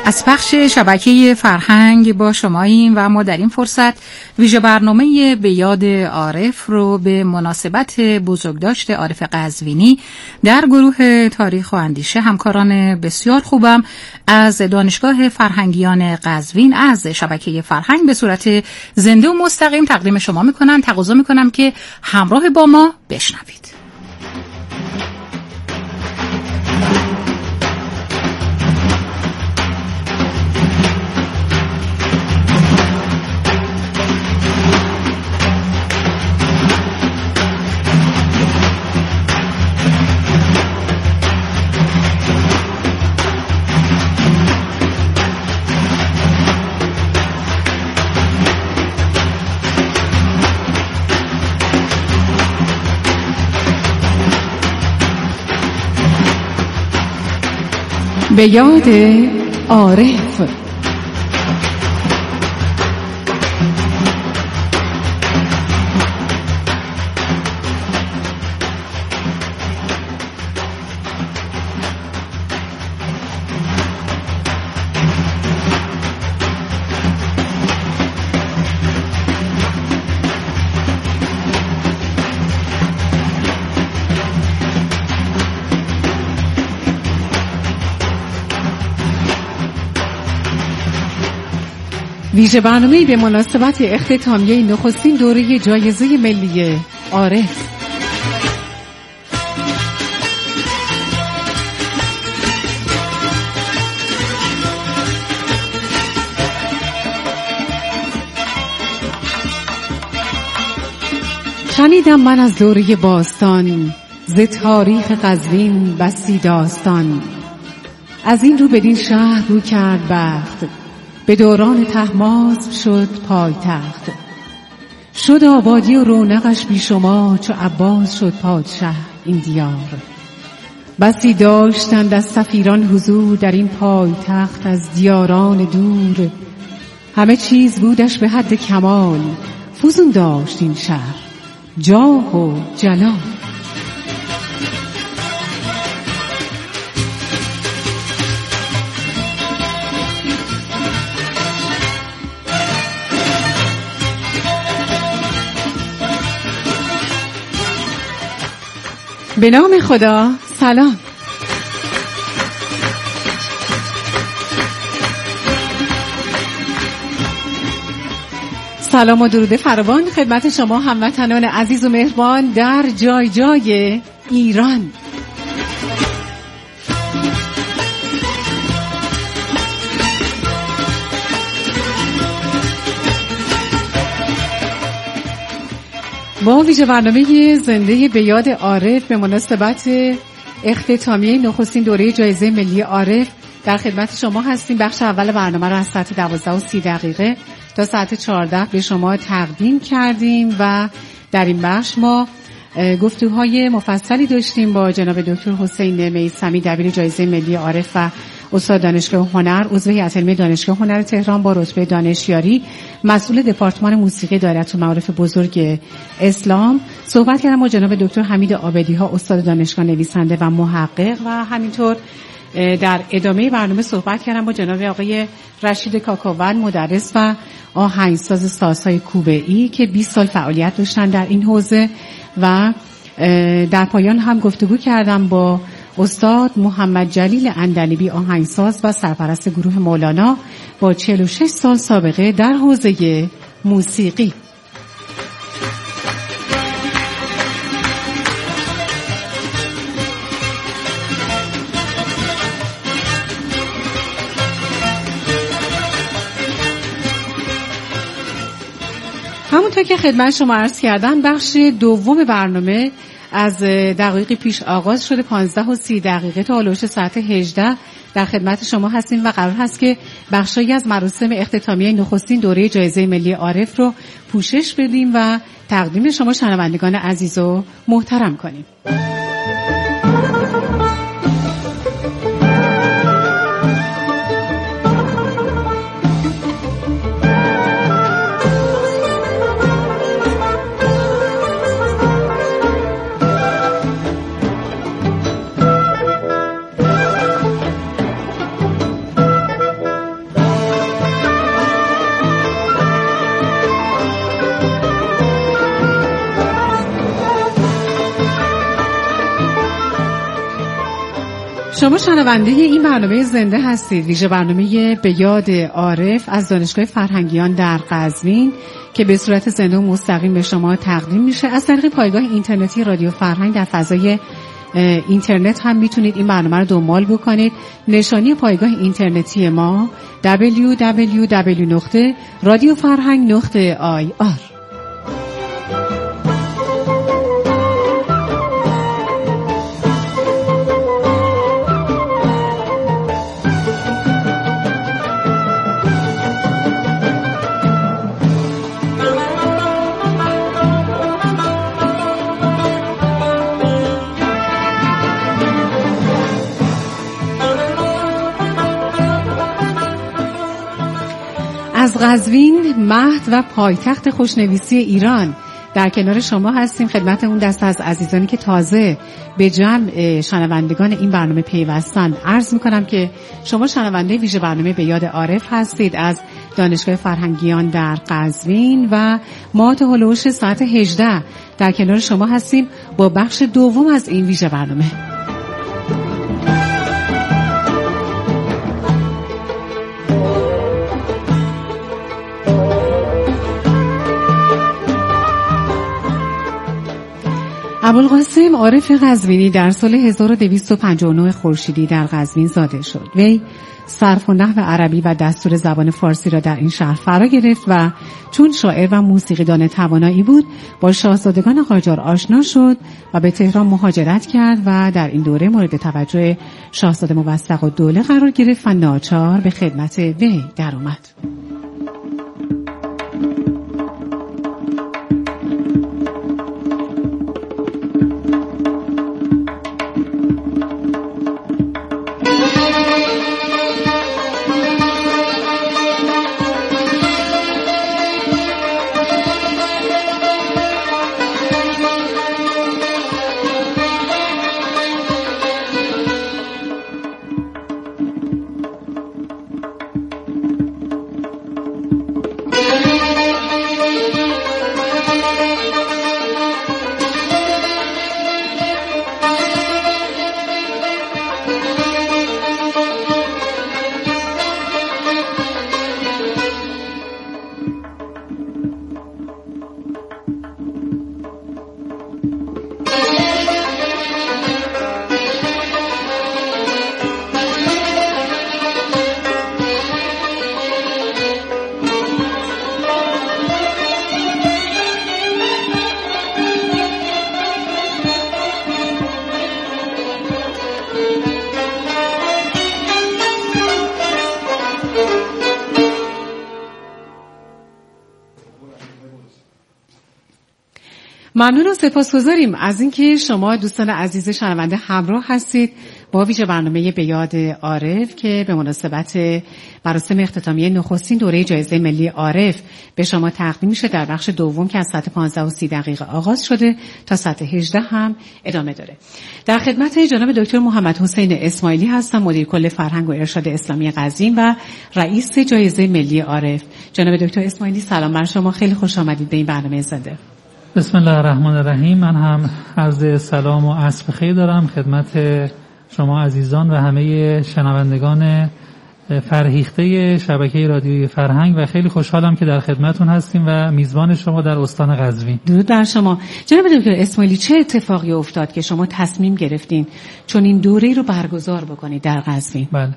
از پخش شبکه فرهنگ با شماییم و ما در این فرصت ویژه برنامه به یاد عارف رو به مناسبت بزرگداشت عارف قزوینی در گروه تاریخ و اندیشه همکاران بسیار خوبم از دانشگاه فرهنگیان قزوین از شبکه فرهنگ به صورت زنده و مستقیم تقدیم شما میکنن. تقاضا میکنم که همراه با ما بشنوید. به یاد عارف. ویژه برنامه‌ای به مناسبت اختتامیه نخستین دوره جایزه ملی عارف. شنیدم من از دوره باستان، ز تاریخ قزوین بسی داستان. از این رو بدین شهر رو کرد بخت، به دوران طهماسب شد پایتخت. شد آبادی و رونقش بی شما، چو عباس شد پادشه این دیار. بسی داشتند از سفیران حضور، در این پایتخت از دیاران دور. همه چیز بودش به حد کمال، فزون داشت این شهر جاه و جلال. به نام خدا. سلام. سلام و درود فراوان خدمت شما هموطنان عزیز و مهربان در جای جای ایران. با ویژه برنامه زنده به یاد عارف به مناسبت اختتامیه نخستین دوره جایزه ملی عارف در خدمت شما هستیم. بخش اول برنامه را از ساعت 12:30 تا ساعت 14 به شما تقدیم کردیم و در این بخش ما گفتگوهای مفصلی داشتیم با جناب دکتر حسین میثمی دبیر جایزه ملی عارف و استاد دانشگاه هنر، عضو هیئت علمی دانشگاه هنر تهران با رتبه دانشیاری، مسئول دپارتمان موسیقی دایره المعارف بزرگ اسلام. صحبت کردم با جناب دکتر حمید عابدی ها، استاد دانشگاه، نویسنده و محقق، و همینطور در ادامه برنامه صحبت کردم با جناب آقای رشید کاکاون، مدرس و آهنگساز سازهای کوبه‌ای که 20 سال فعالیت داشتن در این حوزه، و در پایان هم گفتگو کردم با استاد محمد جلیل اندلیبی، آهنگساز و سرپرست گروه مولانا با 46 سال سابقه در حوزه موسیقی. همونطور که خدمت شما عرض کردم بخش دوم برنامه از دقایقی پیش آغاز شده. 15:30 تا هلوش ساعت 18 در خدمت شما هستیم و قرار هست که بخشایی از مراسم اختتامیه نخستین دوره جایزه ملی عارف رو پوشش بدیم و تقدیم شما شنوندگان عزیز و محترم کنیم. شما شنونده این برنامه زنده هستید، ویژه برنامه به یاد عارف از دانشگاه فرهنگیان در قزوین که به صورت زنده و مستقیم به شما تقدیم میشه از طریق پایگاه اینترنتی رادیو فرهنگ. در فضای اینترنت هم میتونید این برنامه رو دنبال بکنید. نشانی پایگاه اینترنتی ما www.radiofarhang.ir. از قزوین، مهد و پایتخت خوشنویسی ایران در کنار شما هستیم. خدمت اون دست از عزیزانی که تازه به جمع شنوندگان این برنامه پیوستند عرض میکنم که شما شنونده ویژه برنامه به یاد عارف هستید از دانشگاه فرهنگیان در قزوین و ما تا هلوش ساعت 18 در کنار شما هستیم با بخش دوم از این ویژه برنامه. ابوالقاسم عارف قزوینی در سال 1259 خورشیدی در قزوین زاده شد. وی صرف و نحو عربی و دستور زبان فارسی را در این شهر فرا گرفت و چون شاعر و موسیقیدان توانایی بود با شاهزادگان قاجار آشنا شد و به تهران مهاجرت کرد و در این دوره مورد توجه شاهزاده موثق الدوله قرار گرفت و ناچار به خدمت وی در اومد. ممنون و سپاسگزاریم از اینکه شما دوستان عزیز شنونده همراه هستید با ویژه برنامه به یاد عارف که به مناسبت مراسم اختتامیه نخستین دوره جایزه ملی عارف به شما تقدیم میشه در بخش دوم که از ساعت 15:30 آغاز شده تا ساعت 18 هم ادامه داره. در خدمت جناب دکتر محمد حسین اسماعیلی هستم، مدیر کل فرهنگ و ارشاد اسلامی قزوین و رئیس جایزه ملی عارف. جناب دکتر اسماعیلی سلام بر شما، خیلی خوش آمدید به این برنامه زنده. بسم الله الرحمن الرحیم. من هم عرض سلام و عصر بخیر دارم خدمت شما عزیزان و همه شنوندگان فرهیخته شبکه رادیوی فرهنگ و خیلی خوشحالم که در خدمتون هستیم و میزبان شما در استان قزوین. درود بر شما. جناب دکتر اسماعیلی، چه اتفاقی افتاد که شما تصمیم گرفتین چون این دوره رو برگزار بکنید در قزوین؟ بله،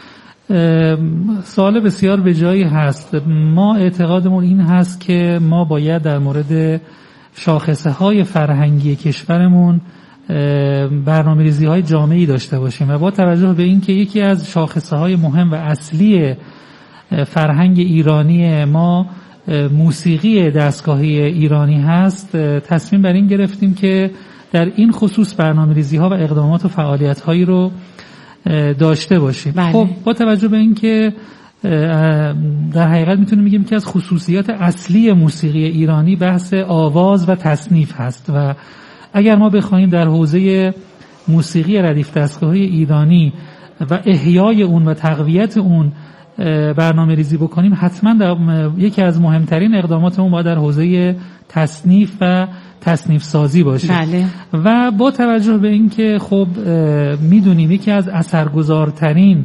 سوال بسیار به جایی هست. ما اعتقادمون این هست که ما باید در مورد شاخصه های فرهنگی کشورمون برنامه‌ریزی های جامعی داشته باشیم و با توجه به این که یکی از شاخصه های مهم و اصلی فرهنگ ایرانی ما موسیقی دستگاهی ایرانی هست، تصمیم بر این گرفتیم که در این خصوص برنامه‌ریزی ها و اقدامات و فعالیت هایی رو داشته باشیم. بله. خب با توجه به این که در حقیقت میتونیم بگیم که از خصوصیات اصلی موسیقی ایرانی بحث آواز و تصنیف هست و اگر ما بخوایم در حوزه موسیقی ردیف دستگاهی ایرانی و احیای اون و تقویت اون برنامه ریزی بکنیم، حتما یکی از مهمترین اقداماتمون باید در حوزه تصنیف و تصنیف سازی باشه. بله. و با توجه به اینکه خب میدونیم یکی از اثرگذارترین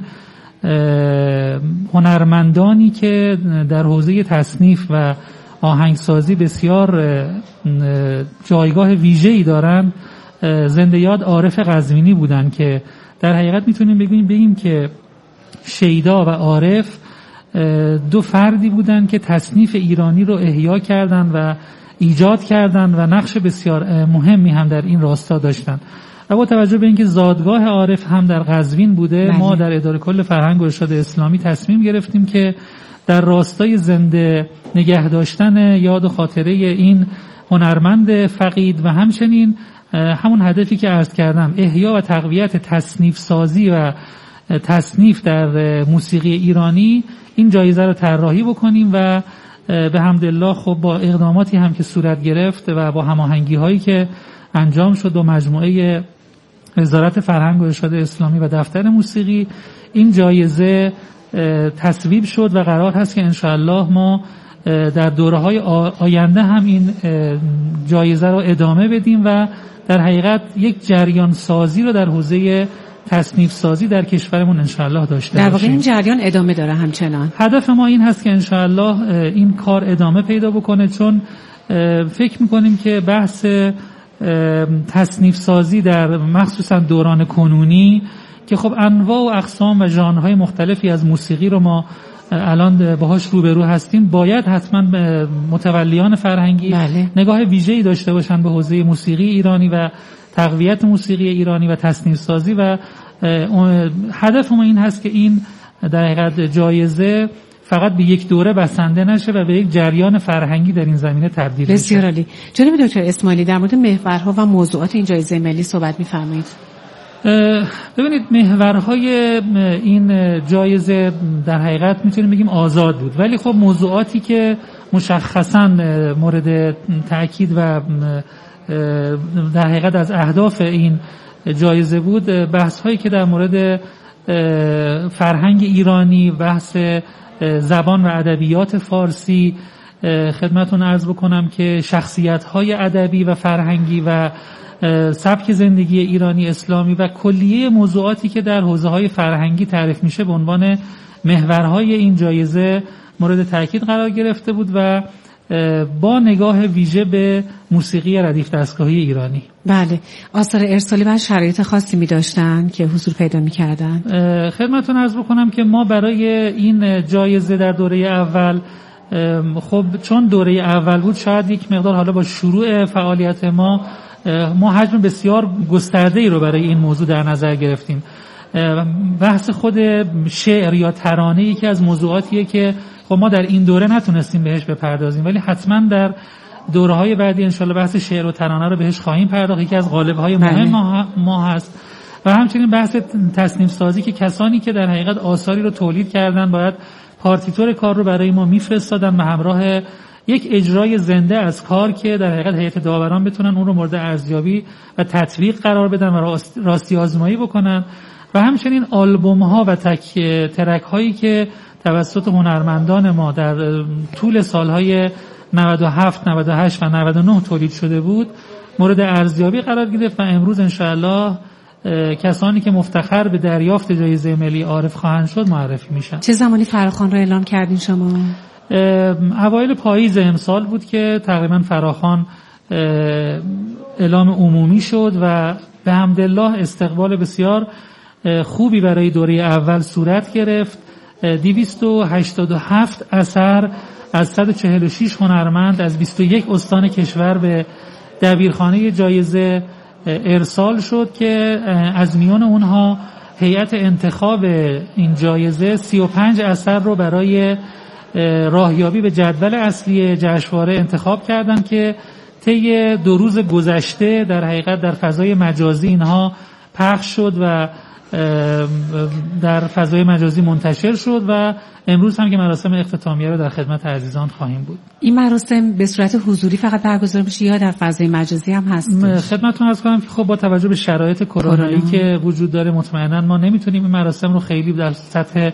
هنرمندانی که در حوزه تصنیف و آهنگسازی بسیار جایگاه ویژه‌ای دارن زنده یاد عارف قزوینی بودن که در حقیقت میتونیم بگیم که شیدا و عارف دو فردی بودن که تصنیف ایرانی رو احیا کردن و ایجاد کردن و نقش بسیار مهمی هم در این راستا داشتن. و با توجه به اینکه زادگاه عارف هم در قزوین بوده، بله. ما در اداره کل فرهنگ و ارشاد اسلامی تصمیم گرفتیم که در راستای زنده نگه داشتن یاد و خاطره این هنرمند فقید و همچنین همون هدفی که عرض کردم، احیا و تقویت تصنیف سازی و تصنیف در موسیقی ایرانی، این جایزه رو طراحی بکنیم و به حمدالله خب با اقداماتی هم که صورت گرفت و با هماهنگی هایی که انجام شد و مجموعه وزارت فرهنگ و ارشاد اسلامی و دفتر موسیقی، این جایزه تصویب شد و قرار هست که انشاءالله ما در دوره‌های آینده هم این جایزه رو ادامه بدیم و در حقیقت یک جریان سازی رو در حوزه تصنیف سازی در کشورمون انشاءالله داشته باشیم. در واقع این جریان ادامه داره همچنان. هدف ما این هست که انشاءالله این کار ادامه پیدا بکنه، چون فکر میکنیم که بحث تصنیف سازی در مخصوصا دوران کنونی که خب انواع و اقسام و ژانرهای مختلفی از موسیقی رو ما الان باهاش روبرو هستیم، باید حتما متولیان فرهنگی بله. نگاه ویژه‌ای داشته باشن به حوزه موسیقی ایرانی و تقویت موسیقی ایرانی و تصنیف سازی و هدف ما این هست که این در حقیقت جایزه فقط به یک دوره بسنده نشه و به یک جریان فرهنگی در این زمینه تبدیل بشه. بسیار عالی. جناب دکتر اسماعیلی، در مورد محورها و موضوعات این جایزه ملی صحبت می‌فرمایید. ببینید، محورهای این جایزه در حقیقت میتونیم بگیم آزاد بود، ولی خب موضوعاتی که مشخصاً مورد تأکید و در حقیقت از اهداف این جایزه بود، بحث هایی که در مورد فرهنگ ایرانی، بحث زبان و ادبیات فارسی، خدمتتون عرض بکنم که شخصیت های ادبی و فرهنگی و سبک زندگی ایرانی اسلامی و کلیه موضوعاتی که در حوزه های فرهنگی تعریف میشه به عنوان محورهای این جایزه مورد تأکید قرار گرفته بود و با نگاه ویژه به موسیقی ردیف دستگاهی ایرانی. بله. آثار ارسالی و شرایط خاصی می داشتن که حضور پیدا می کردن. خدمتتون عرض بکنم که ما برای این جایزه در دوره اول، خب چون دوره اول بود، شاید یک مقدار حالا با شروع فعالیت ما حجم بسیار گسترده‌ای رو برای این موضوع در نظر گرفتیم. بحث خود شعر یا ترانه یکی از موضوعاتیه که خب ما در این دوره نتونستیم بهش بپردازیم، ولی حتما در دوره‌های بعدی انشالله بحث شعر و ترانه رو بهش خواهیم پرداخت. یکی از قالب‌های مهم ما هست و همچنین بحث تصنیف سازی که کسانی که در حقیقت آثاری رو تولید کردن باید پارتیتور کار رو برای ما میفرستادن و همراه یک اجرای زنده از کار که در حقیقت هیئت داوران بتونن اون رو مورد ارزیابی و تطبیق قرار بدن و راستی آزمایی بکنن و همچنین آلبوم ها و ترک هایی که توسط هنرمندان ما در طول سالهای 97, 98 و 99 تولید شده بود مورد ارزیابی قرار گرفت و امروز انشاءالله کسانی که مفتخر به دریافت جایزه ملی عارف خواهند شد معرفی میشن. چه زمانی فراخوان رو اعلام کردین شما؟ اوایل پاییز امسال بود که تقریبا فراخوان اعلام عمومی شد و به حمدالله استقبال بسیار خوبی برای دوره اول صورت گرفت. 287 اثر از 146 هنرمند از 21 استان کشور به دبیرخانه جایزه ارسال شد که از میان اونها هیئت انتخاب این جایزه 35 اثر رو برای راهیابی به جدول اصلی جشنواره انتخاب کردن که طی 2 روز گذشته در حقیقت در فضای مجازی اینها پخش شد و در فضای مجازی منتشر شد و امروز هم که مراسم اختتامیه رو در خدمت عزیزان خواهیم بود. این مراسم به صورت حضوری فقط برگزار میشه یا در فضای مجازی هم هست؟ خدمتتون عرض کنم که خب با توجه به شرایط کرونایی که وجود داره مطمئنا ما نمیتونیم این مراسم رو خیلی در سطح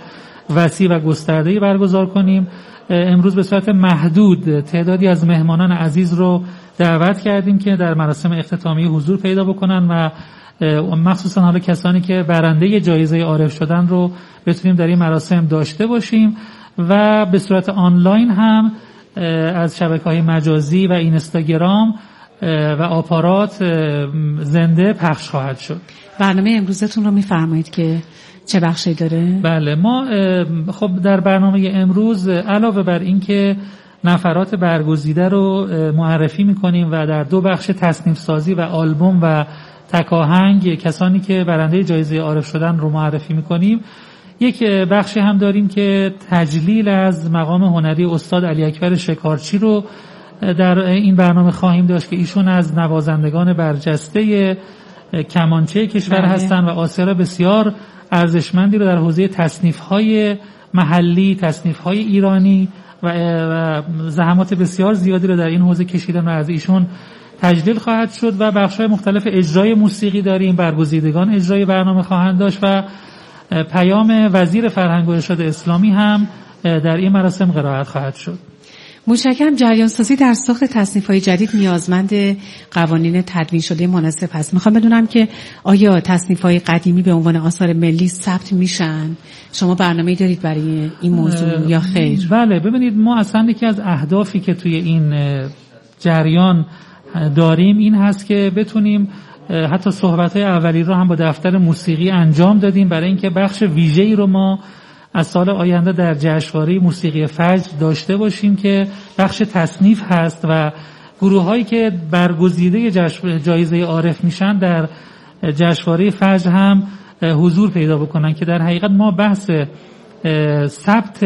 وسیع و گسترده‌ای برگزار کنیم. امروز به صورت محدود تعدادی از مهمانان عزیز رو دعوت کردیم که در مراسم اختتامیه حضور پیدا بکنن و مخصوصا حالا کسانی که برنده جایزه عارف شدن رو بتونیم در این مراسم داشته باشیم و به صورت آنلاین هم از شبکه‌های مجازی و اینستاگرام و آپارات زنده پخش خواهد شد. برنامه امروزتون رو می‌فرمایید که چه بخشی داره؟ بله، ما خب در برنامه امروز علاوه بر این که نفرات برگزیده رو معرفی می‌کنیم و در 2 بخش تصنیف سازی و آلبوم و تکاهنگ کسانی که برنده جایزه عارف شدن رو معرفی می‌کنیم، یک بخشی هم داریم که تجلیل از مقام هنری استاد علی اکبر شکارچی رو در این برنامه خواهیم داشت که ایشون از نوازندگان برجسته کمانچه کشور هستند و آثار بسیار ارزشمندی رو در حوزه تصنیف‌های محلی، تصنیف‌های ایرانی و زحمات بسیار زیادی رو در این حوزه کشیدن و از ایشون تجلیل خواهد شد و بخش‌های مختلف اجرای موسیقی داریم. برگزیدگان اجرای برنامه خواهند داشت و پیام وزیر فرهنگ و ارشاد اسلامی هم در این مراسم قرائت خواهد شد. متشکرم. جریان سازی در ساخت تصنیف‌های جدید نیازمند قوانین تدوین شده مناسب است. میخوام بدونم که آیا تصنیف‌های قدیمی به عنوان آثار ملی ثبت میشن؟ شما برنامه‌ای دارید برای این موضوع یا خیر؟ بله، ببینید ما اصلا یکی از اهدافی که توی این جریان داریم این هست که بتونیم حتی صحبت‌های اولی رو هم با دفتر موسیقی انجام دادیم برای اینکه بخش ویژه‌ای رو ما از سال آینده در جشنواره موسیقی فجر داشته باشیم که بخش تصنیف هست و گروه‌هایی که برگزیده جایزه عارف میشن در جشنواره فجر هم حضور پیدا بکنن که در حقیقت ما بحث ثبت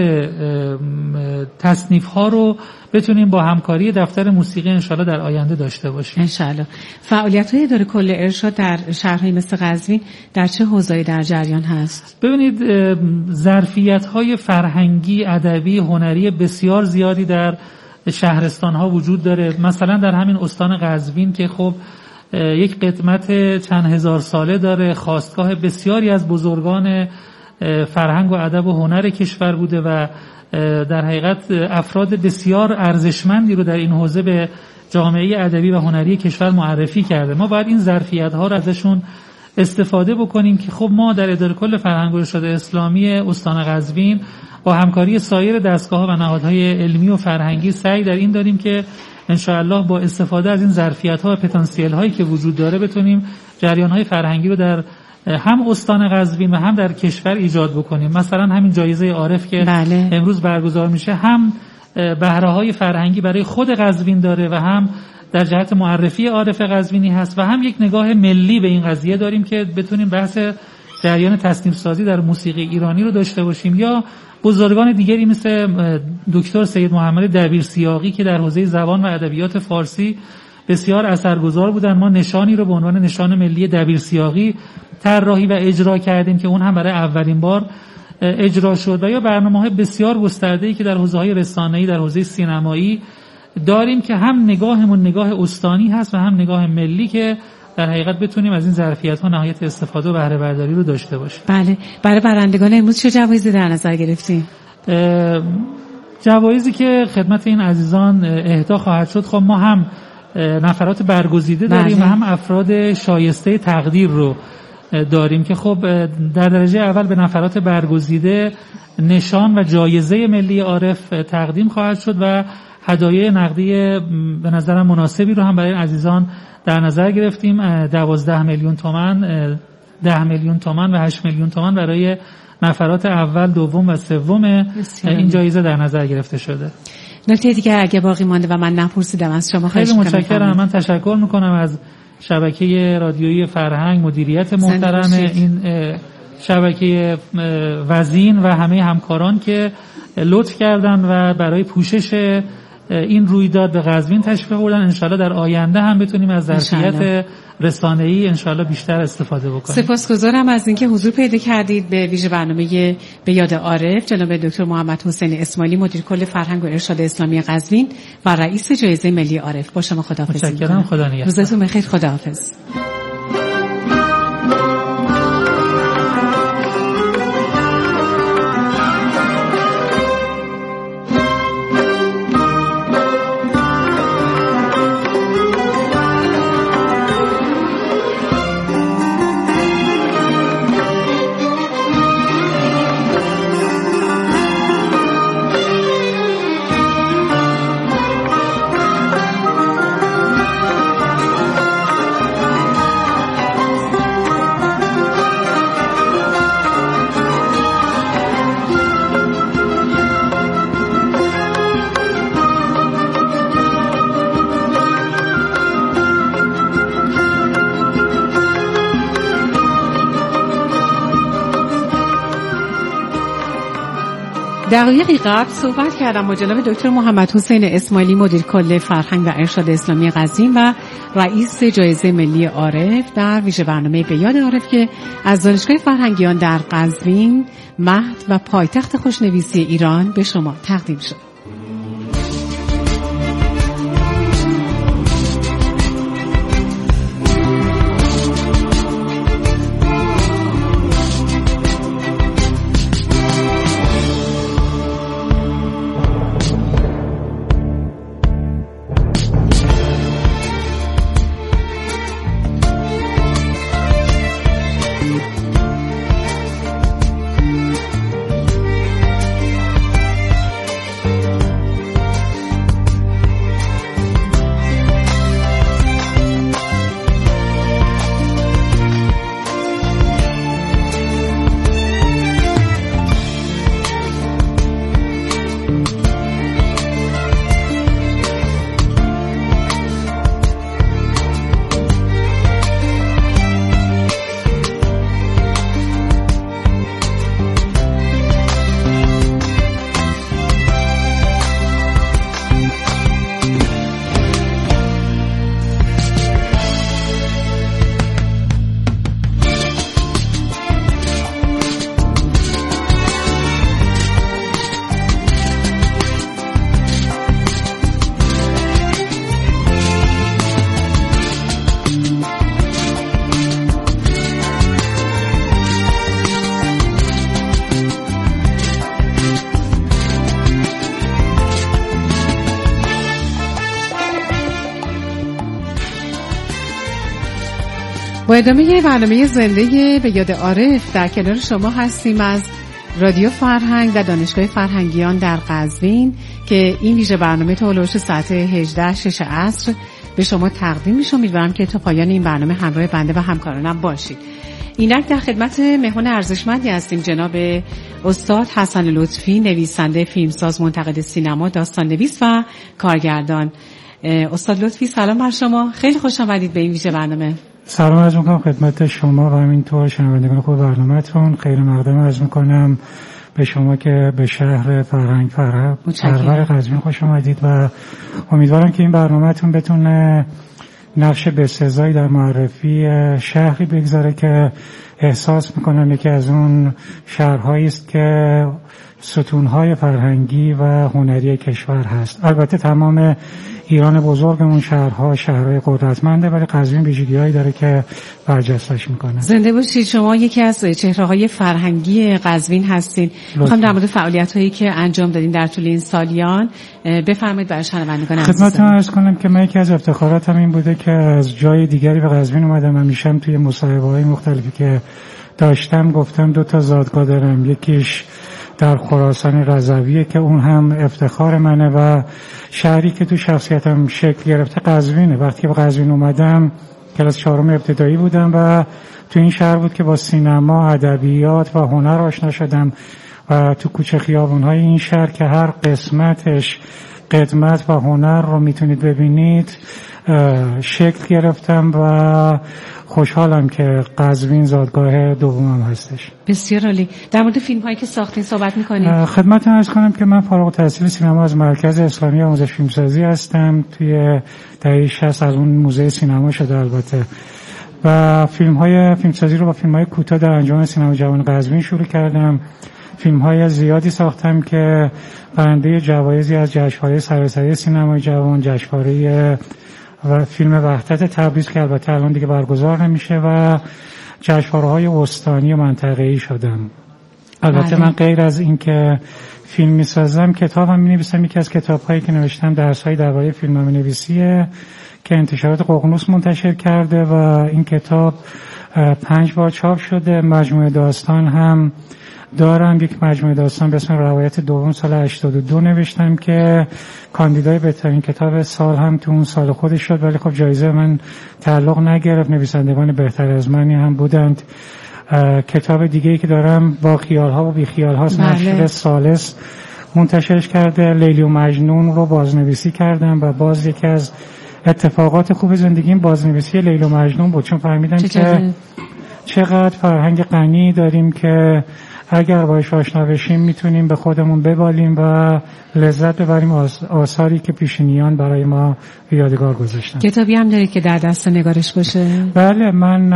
تصنیف ها رو بتونیم با همکاری دفتر موسیقی انشالله در آینده داشته باشیم. انشالله. فعالیت های اداره کل ارشاد در شهرهای مثل قزوین در چه حوزه‌ای در جریان هست؟ ببینید ظرفیت های فرهنگی، ادبی، هنری بسیار زیادی در شهرستان ها وجود داره. مثلا در همین استان قزوین که خب یک قدمت چند هزار ساله داره، خاستگاه بسیاری از بزرگان فرهنگ و ادب و هنر کشور بوده و در حقیقت افراد بسیار ارزشمندی رو در این حوزه به جامعه ادبی و هنری کشور معرفی کرده. ما باید این ظرفیت‌ها رو ازشون استفاده بکنیم که خب ما در اداره کل فرهنگ و ارشاد اسلامی استان قزوین با همکاری سایر دستگاه‌ها و نهادهای علمی و فرهنگی سعی در این داریم که انشاءالله با استفاده از این ظرفیت‌ها و پتانسیل‌هایی که وجود داره بتونیم جریان‌های فرهنگی رو در هم استان قزوین و هم در کشور ایجاد بکنیم. مثلا همین جایزه عارف که امروز برگزار میشه هم بهره‌های فرهنگی برای خود قزوین داره و هم در جهت معرفی عارف قزوینی هست و هم یک نگاه ملی به این قضیه داریم که بتونیم بحث جریان تصنیف سازی در موسیقی ایرانی رو داشته باشیم. یا بزرگان دیگری مثل دکتر سید محمد دبیرسیاقی که در حوزه زبان و ادبیات فارسی بسیار اثرگذار بودن. ما نشانی رو به عنوان نشان ملی دبیرسیاقی طراحی و اجرا کردیم که اون هم برای اولین بار اجرا شد. و یا برنامه‌های بسیار گسترده‌ای که در حوزه‌های رسانه‌ای، در حوزه سینمایی داریم که هم نگاهمون نگاه استانی هست و هم نگاه ملی که در حقیقت بتونیم از این ظرفیت‌ها نهایت استفاده و بهره برداری رو داشته باشیم. بله. برای برندگان امروز چه جوایزی در نظر گرفتیم؟ جوایزی که خدمت این عزیزان اهدا خواهد شد، خب ما هم نفرات برگزیده داریم و هم افراد شایسته تقدیر رو داریم که خب در درجه اول به نفرات برگزیده نشان و جایزه ملی عارف تقدیم خواهد شد و هدایای نقدی به نظرم مناسبی رو هم برای عزیزان در نظر گرفتیم. 12 میلیون تومان، 10 میلیون تومان و 8 میلیون تومان برای نفرات اول، دوم و سوم این جایزه در نظر گرفته شده. نکته دیگه اگه باقی مانده و من نپرسیدم از شما خیلی متشکرم. من تشکر میکنم از شبکه رادیویی فرهنگ، مدیریت محترم این شبکه وزین و همه همکاران که لطف کردن و برای پوشش این رویداد به قزوین تشریف آوردن. انشالله در آینده هم بتونیم از ظرفیت رسانه‌ای انشالله بیشتر استفاده بکنیم. سپاسگزارم از اینکه حضور پیدا کردید به ویژه برنامه به یاد عارف. جناب دکتر محمد حسین اسماعیلی، مدیر کل فرهنگ و ارشاد اسلامی قزوین و رئیس جایزه ملی عارف، با شما خداحافظی می‌کنم. متشکرم. خدا نگهدار. روزتون بخیر. خداحافظ. دقایقی قبل صحبت کردم با جناب دکتر محمد حسین اسماعیلی، مدیر کل فرهنگ و ارشاد اسلامی قزوین و رئیس جایزه ملی عارف، در ویژه برنامه به یاد عارف که از دانشگاه فرهنگیان در قزوین، مهد و پایتخت خوشنویسی ایران به شما تقدیم شد. با ادامه برنامه زنده به یاد عارف در کنار شما هستیم از رادیو فرهنگ و دانشگاه فرهنگیان در قزوین که این ویژه برنامه تا هلوش ساعت 18 عصر به شما تقدیم میشه. امیدوارم که تا پایان این برنامه همراه بنده و همکارانم باشید. اینک در خدمت مهمان ارزشمندی هستیم، جناب استاد حسن لطفی، نویسنده، فیلمساز، منتقد سینما، داستان نویس و کارگردان. استاد لطفی سلام بر شما، خیلی خوش آمدید به این ویژه برنامه. سلام عرض میکنم خدمت شما و همینطور شنوندگان خوب برنامه‌تون. خیر مقدم عرض میکنم به شما که به شهر فرهنگ پرور قزوین خوش آمدید و امیدوارم که این برنامه‌تون بتونه نقش بسزایی در معرفی شهری بگذاره که احساس میکنم یکی از اون شهرهایی است که ستونهای فرهنگی و هنری کشور هست. البته تمام ایران بزرگمون شهرهای قدرتمنده، ولی قزوین ویژگی‌هایی داره که برجستش میکنه. زنده باشید. شما یکی از چهره‌های فرهنگی قزوین هستین. میخوام در مورد فعالیت‌هایی که انجام دادین در طول این سالیان بفرمایید برای شنوندگان عزیز. خدمتتون عرض کنم که من یکی از افتخاراتم این بوده که از جای دیگری به قزوین اومدم. همیشه توی مصاحبه‌های مختلفی که داشتم گفتم 2 تا زادگاه دارم، یکیش در خراسان رضویه که اون هم افتخار منه و شهری که تو شخصیتم شکل گرفته قزوینه. وقتی به قزوین اومدم کلاس 4 ابتدایی بودم و تو این شهر بود که با سینما، ادبیات و هنر آشنا شدم و تو کوچه خیابون‌های این شهر که هر قسمتش قدمت و هنر رو میتونید ببینید شکل گرفتم و خوشحالم که قزوین زادگاه دومم هستش. بسیار عالی. در مورد فیلم هایی که ساختین صحبت میکنید. خدمتتون عرض کنم که من فارغ التحصیل سینما از مرکز اسلامی آموزش فیلمسازی هستم. توی دهه 60 از اون موزه سینما شده البته و فیلمسازی رو با فیلم های کوتاه در انجمن سینما جوان قزوین شروع کردم. فیلم های زیادی ساختم که برنده جوایزی از جشنواره سراسری سینمای جوان، جشنواره و فیلم وحدت تبریز که البته الان دیگه برگزار نمیشه و جشنواره‌های استانی و منطقه‌ای شدم. البته من غیر از این که فیلم میسازم کتابم مینویسم. یکی از کتاب‌هایی که نوشتم درس‌های درباره فیلمنامه‌نویسیه که انتشارات ققنوس منتشر کرده و این کتاب 5 بار چاپ شده. مجموعه داستان هم دارم، یک مجموعه داستان به اسم روایت دوم سال 82 نوشتم که کاندیدای بهترین کتاب سال هم تو اون سال خودش شد، ولی خب جایزه من تعلق نگرفت. نویسندگان بهتر از منی هم بودند. کتاب دیگه‌ای که دارم با خیال‌ها و بی خیال‌هاست، نشر سالس منتشرش کرده. لیلی و مجنون رو بازنویسی کردم و باز یکی از اتفاقات خوب زندگیم بازنویسی لیلی و مجنون بود، چون فهمیدم که چقدر فرهنگ غنی داریم که اگر باهاش آشنا بشیم میتونیم به خودمون ببالیم و لذت ببریم آثاری که پیشینیان برای ما یادگار گذاشتن. کتابی هم داری که در دست نگارش باشه؟ بله، من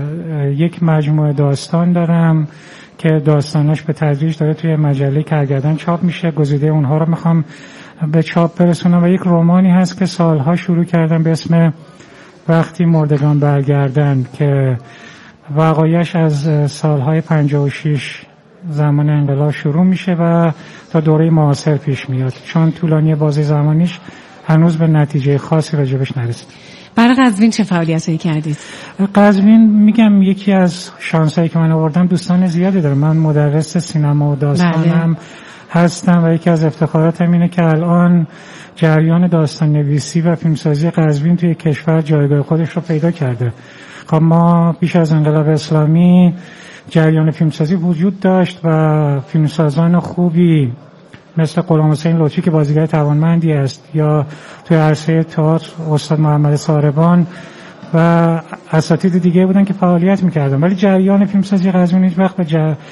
یک مجموعه داستان دارم که داستاناش به تدریج داره توی مجله کرگدن چاپ میشه. گزیده اونها رو میخوام به چاپ برسونم و یک رمانی هست که سالها شروع کردم به اسم وقتی مردگان برگردن که وقایعش از سالهای 56 زمان انقلاب شروع میشه و تا دوره معاصر پیش میاد، چون طولانی بازه زمانیش هنوز به نتیجه خاصی راجبش نرسید. برای قزوین چه فعالیتایی کردید؟ قزوین میگم یکی از شانسایی که من آوردم، دوستان زیادی دارم. من مدرس سینما و داستانم هستم و یکی از افتخاراتم اینه که الان جریان داستان نویسی و فیلمسازی قزوین توی کشور جایگاه خودش رو پیدا کرده. خب ما پیش از انقلاب اسلامی جریان فیلمسازی وجود داشت و فیلمسازان خوبی مثل غلام حسین لطفی که بازیگر توانمندی است، یا توی عرصه تئاتر استاد محمد ساربان و اساتید دیگه بودن که فعالیت میکردن، ولی جریان فیلمسازی قزوین هیچ وقت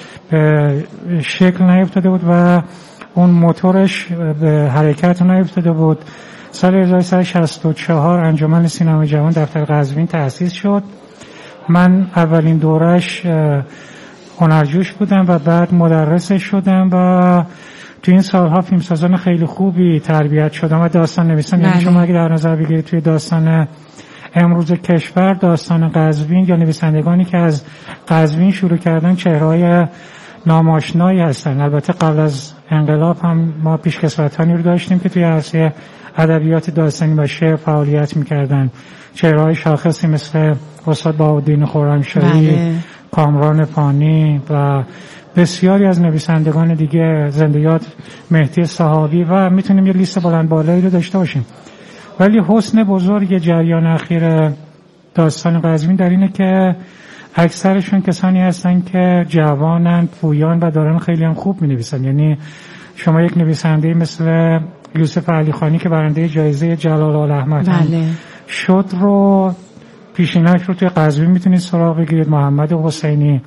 به شکل نیفتاده بود و اون موتورش به حرکت نیفتاده بود. سال 1364 انجمن سینمای جوان دفتر قزوین تأسیس شد. من اولین دورش هنرجوش بودم و بعد مدرسش شدم و تو این سالها فیلمسازان خیلی خوبی تربیت شدم و داستان نویسان. یعنی شما اگه در نظر بگیرید توی داستان امروز کشور، داستان قزوین یا نویسندگانی که از قزوین شروع کردن چهره‌های ناماشنایی هستن. البته قبل از انقلاب هم ما پیشکسوتانی رو داشتیم که توی عرصه ادبیات داستانی و شعر فعالیت میکردن. چهره‌های شاخصی مثل استاد بهاءالدین خرمشاهی، کامران پانی و بسیاری از نویسندگان دیگه، زنده یاد مهدی صحابی، و میتونیم یه لیست بلند بالایی رو داشته باشیم. ولی حسن بزرگ جریان اخیر داستان قزوین در اینه که اکثرشون کسانی هستن که جوانن، پویان و دارن خیلی هم خوب می‌نویسن. یعنی شما یک نویسنده مثل یوسف علیخانی که برنده جایزه جلال الاحمد شد رو، پیشینش رو توی قزوین میتونید سراغ بگیرید. محمد حسینی،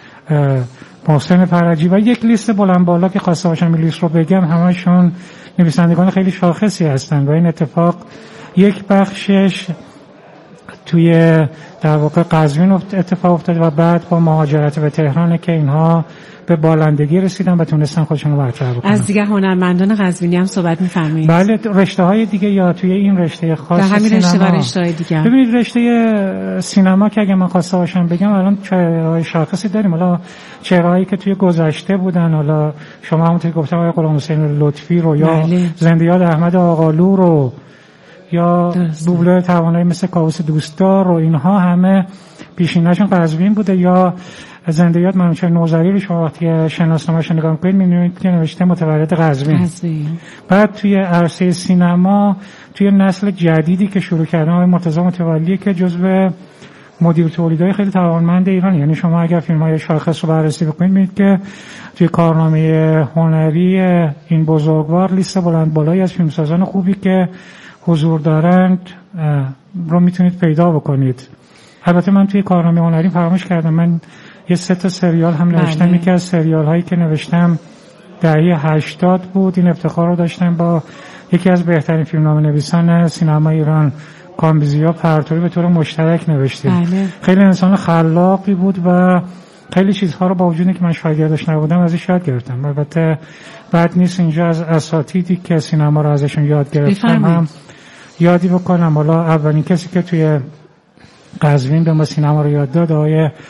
محسن فرجی و یک لیست بلند بالا که خواسته باشم این لیست رو بگم، همشون نویسندگان خیلی شاخصی هستن و این اتفاق یک بخشش توی در واقع قزوین اتفاق افتاد و بعد با مهاجرت به تهران که اینها به بالندگی رسیدن و تونستن خودشون رو برتر بکنن. از دیگه هنرمندان قزوینی هم صحبت می‌فرمایید؟ بله، رشته‌های دیگه یا توی این رشته خاص در همین سینما. رشته دیگه ببینید رشته سینما که اگه من خواسته باشم بگم الان چهره‌های شاخصی داریم. حالا چهره‌هایی که توی گذشته بودن، حالا شما همونطور گفتم آقای غلام حسین لطفی رو یا زنده یاد احمد آقالو رو یا دوبله توانایی مثل کاووس دوستدار رو، اینها همه پیشینه‌شون قزوین بوده. یا زنده یاد منوچهر نوذری رو شما وقتی شناسنامه‌اش نگاه می‌کنید می‌بینید که نوشته متولد قزوین. بعد توی عرصه سینما توی نسل جدیدی که شروع کردن آقای مرتضی متولی که جزو مدیر تولیدهای خیلی توانمند ایران. یعنی شما اگر فیلم‌های شاخص رو بررسی بکنید می‌بینید که توی کارنامه هنری این بزرگوار لیست بلند بالایی از فیلمسازان خوبی که حضور دارند رو میتونید پیدا بکنید. البته من توی کارنامه هنری فراموش کردم، من یه 3 سریال هم نوشتم. یکی از سریال هایی که نوشتم دهه 80 بود. این افتخار رو داشتم با یکی از بهترین فیلمنامه نویسان سینما ایران، کامبیزیا پرتویی، به طور مشترک نوشتیم. خیلی انسان خلاقی بود و خیلی چیزها رو با وجودی که من شاگردش نبودم ازش یاد گرفتم. البته بعد نیست اینجا از اساتیدی که سینما رو ازشون یاد گرفتم هم یادی بکنم. حالا اولین کسی که توی قزوین به ما سینما رو یاد داد آقای